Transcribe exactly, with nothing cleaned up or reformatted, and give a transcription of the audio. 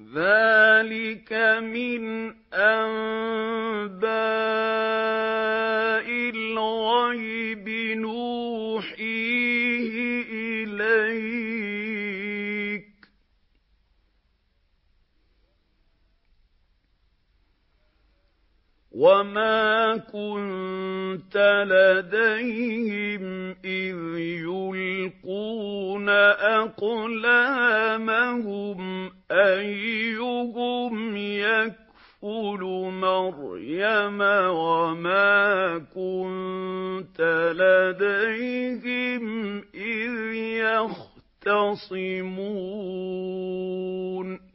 ذَٰلِكَ مِنْ أَنبَاءِ الْغَيْبِ نُوحِيهِ إِلَيْكَ ۚ وَمَا كُنتَ لَدَيْهِمْ إِذْ يُلْقُونَ أَقْلَامَهُمْ أَيُّهُمْ يَكْفُلُ مَرْيَمَ وَمَا كُنتَ لَدَيْهِمْ إِذْ يَخْتَصِمُونَ